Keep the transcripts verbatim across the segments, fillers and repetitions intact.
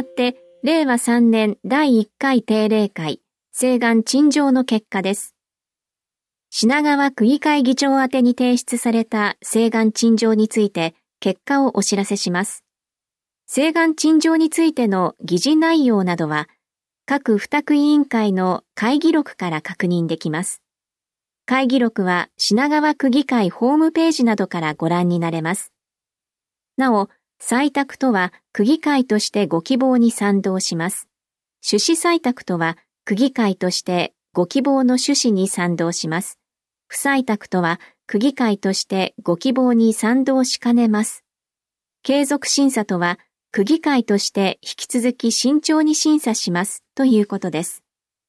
って、れいわさんねんだいいっかい定例会、請願陳情の結果です。品川区議会議長宛てに提出された請願陳情について、結果をお知らせします。請願陳情についての議事内容などは、各付託委員会の会議録から確認できます。会議録は品川区議会ホームページなどからご覧になれます。なお、採択とは区議会としてご希望に賛同します。趣旨採択とは区議会としてご希望の趣旨に賛同します。不採択とは区議会としてご希望に賛同しかねます。継続審査とは区議会として引き続き慎重に審査しますということです。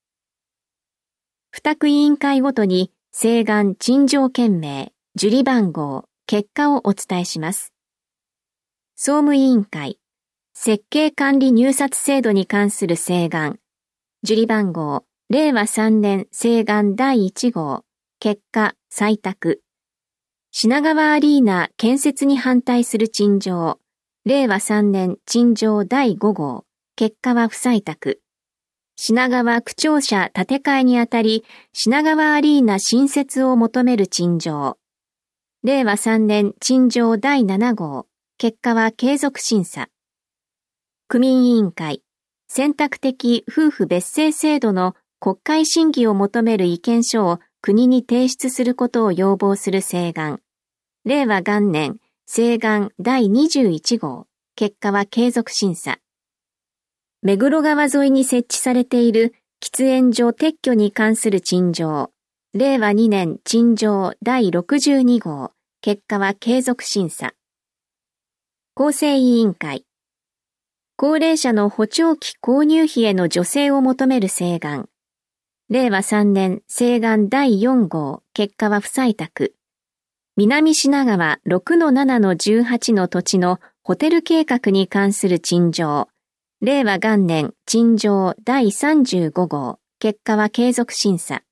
付託委員会ごとに請願陳情件名、受理番号、結果をお伝えします。総務委員会、設計管理入札制度に関する請願、受理番号、れいわさんねん請願だいいち号、結果、採択。品川アリーナ建設に反対する陳情、れいわさんねん陳情だいご号、結果は不採択。品川区庁舎建て替えにあたり、品川アリーナ新設を求める陳情、れいわさんねん陳情だいなな号、結果は継続審査。区民委員会、選択的夫婦別姓制度の国会審議を求める意見書を国に提出することを要望する請願。れいわ元年、請願だいにじゅういち号、結果は継続審査。目黒川沿いに設置されている喫煙所撤去に関する陳情。れいわにねん陳情だいろくじゅうに号、結果は継続審査。厚生委員会。高齢者の補聴器購入費への助成を求める請願。れいわさんねん請願だいよん号、結果は不採択。南品川 ろくのななのじゅうはち の土地のホテル計画に関する陳情。れいわ元年陳情だいさんじゅうご号、結果は継続審査。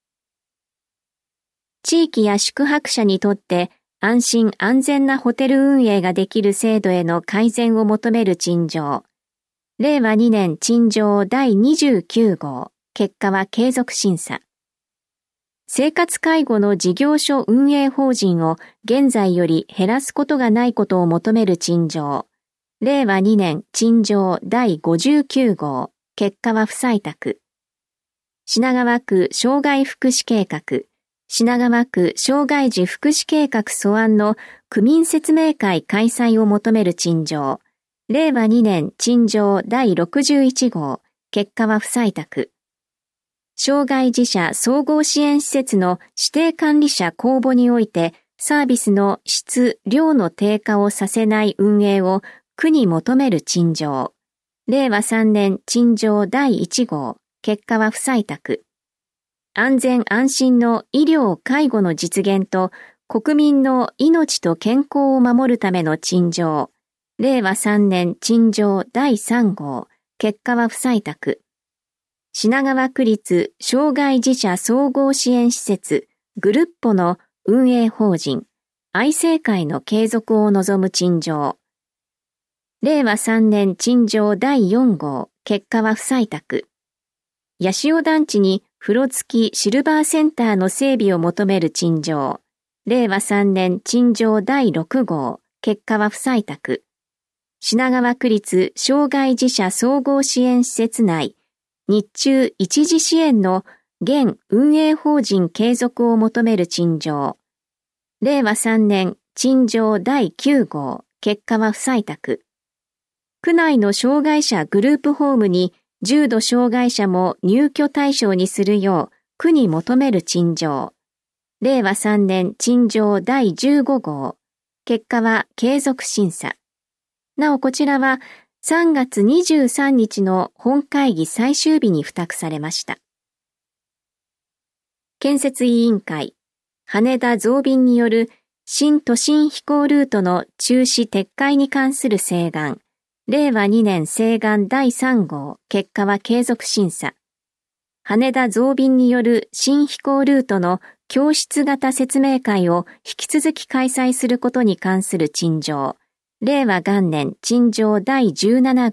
地域や宿泊者にとって安心安全なホテル運営ができる制度への改善を求める陳情。れいわにねん陳情だいにじゅうきゅう号、結果は継続審査。生活介護の事業所運営法人を現在より減らすことがないことを求める陳情。れいわにねん陳情だいごじゅうきゅう号、結果は不採択。品川区障害福祉計画、品川区障害児福祉計画素案の区民説明会開催を求める陳情。れいわにねん陳情だいろくじゅういち号、結果は不採択。障害児者総合支援施設の指定管理者公募においてサービスの質・量の低下をさせない運営を区に求める陳情。れいわさんねん陳情だいいち号、結果は不採択。安全安心の医療・介護の実現と国民の命と健康を守るための陳情。れいわさんねん陳情だいさん号、結果は不採択。品川区立障害児者総合支援施設グルッポの運営法人愛生会の継続を望む陳情。れいわさんねん陳情だいよん号、結果は不採択。八潮団地に風呂付きシルバーセンターの整備を求める陳情。れいわさんねん陳情だいろく号、結果は不採択。品川区立障害児者総合支援施設内、日中一時支援の現運営法人継続を求める陳情。れいわさんねん陳情だいきゅう号、結果は不採択。区内の障害者グループホームに重度障害者も入居対象にするよう区に求める陳情。れいわさんねん陳情だいじゅうご号、結果は継続審査。なおこちらはさんがつにじゅうさんにちの本会議最終日に付託されました。建設委員会、羽田増便による新都心飛行ルートの中止撤回に関する請願。れいわにねん請願だいさん号、結果は継続審査。羽田増便による新飛行ルートの教室型説明会を引き続き開催することに関する陳情。れいわ元年陳情だいじゅうなな号、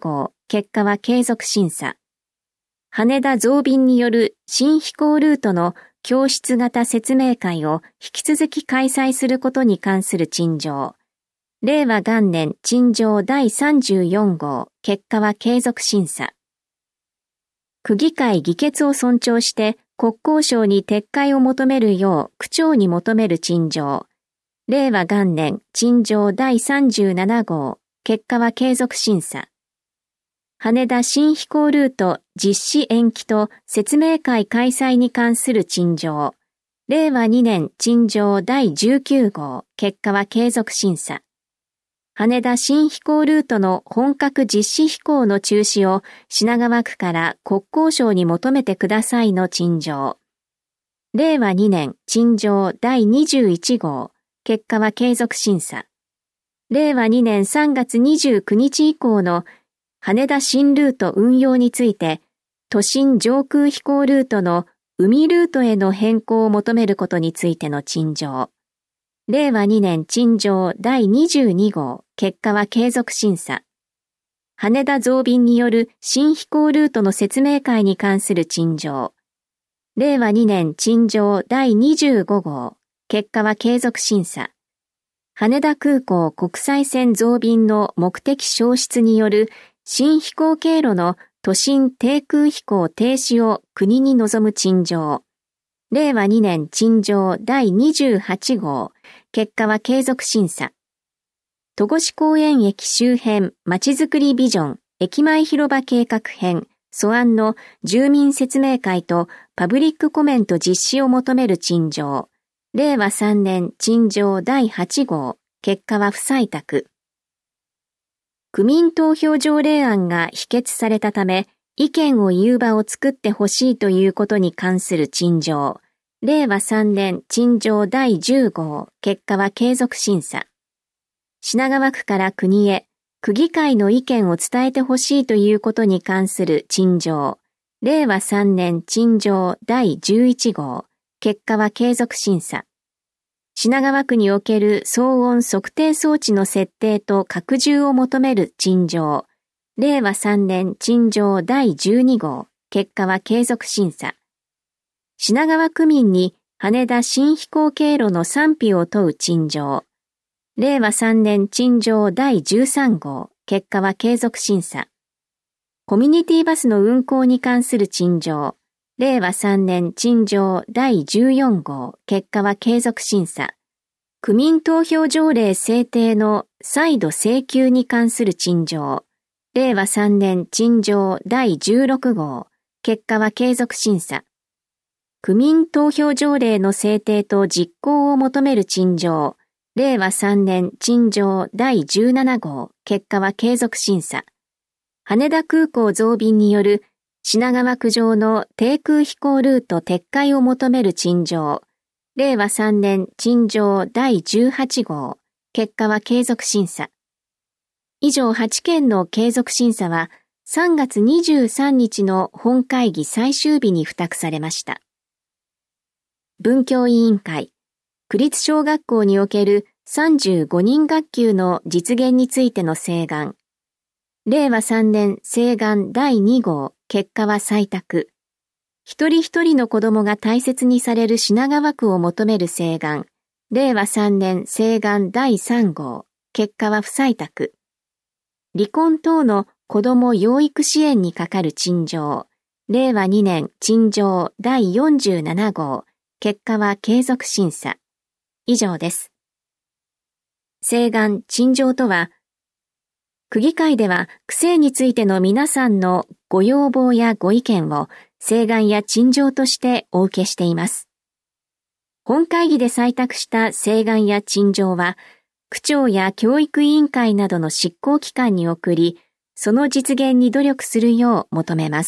結果は継続審査。羽田増便による新飛行ルートの教室型説明会を引き続き開催することに関する陳情。令和元年陳情だいさんじゅうよん号、結果は継続審査。区議会議決を尊重して国交省に撤回を求めるよう区長に求める陳情。令和元年陳情だいさんじゅうなな号、結果は継続審査。羽田新飛行ルート実施延期と説明会開催に関する陳情。令和に年陳情だいじゅうきゅう号、結果は継続審査。羽田新飛行ルートの本格実施飛行の中止を品川区から国交省に求めてくださいの陳情。令和に年陳情だいにじゅういち号、結果は継続審査。令和に年さんがつにじゅうく日以降の羽田新ルート運用について、都心上空飛行ルートの海ルートへの変更を求めることについての陳情。令和に年陳情だいにじゅうに号、結果は継続審査。羽田増便による新飛行ルートの説明会に関する陳情。令和に年陳情だいにじゅうご号、結果は継続審査。羽田空港国際線増便の目的消失による新飛行経路の都心低空飛行停止を国に望む陳情。令和に年陳情だいにじゅうはち号、結果は継続審査。戸越公園駅周辺まちづくりビジョン駅前広場計画編素案の住民説明会とパブリックコメント実施を求める陳情。令和さん年陳情だいはち号、結果は不採択。区民投票条例案が否決されたため、意見を言う場を作ってほしいということに関する陳情。令和さん年陳情だいじゅう号、結果は継続審査。品川区から国へ、区議会の意見を伝えてほしいということに関する陳情。令和さん年陳情だいじゅういち号、結果は継続審査。品川区における騒音測定装置の設定と拡充を求める陳情。令和さん年陳情だいじゅうに号、結果は継続審査。品川区民に羽田新飛行経路の賛否を問う陳情。令和さん年陳情だいじゅうさん号、結果は継続審査。コミュニティバスの運行に関する陳情。令和さん年陳情だいじゅうよん号、結果は継続審査。区民投票条例制定の再度請求に関する陳情。令和さん年陳情だいじゅうろく号、結果は継続審査。区民投票条例の制定と実行を求める陳情。令和さん年陳情だいじゅうなな号、結果は継続審査。羽田空港増便による品川区上の低空飛行ルート撤回を求める陳情。令和さん年陳情だいじゅうはち号、結果は継続審査。以上はち件の継続審査はさんがつにじゅうさん日の本会議最終日に付託されました。文教委員会、区立小学校におけるさんじゅうご人学級の実現についての請願。令和さん年請願だいに号、結果は採択。一人一人の子供が大切にされる品川区を求める請願。令和さん年請願だいさん号、結果は不採択。離婚等の子供養育支援にかかる陳情。令和に年陳情だいよんじゅうなな号、結果は継続審査。以上です。請願・陳情とは、区議会では区政についての皆さんのご要望やご意見を請願や陳情としてお受けしています。本会議で採択した請願や陳情は、区長や教育委員会などの執行機関に送り、その実現に努力するよう求めます。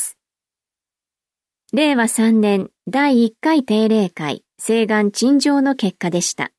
令和さん年だいいっかい定例会請願陳情の結果でした。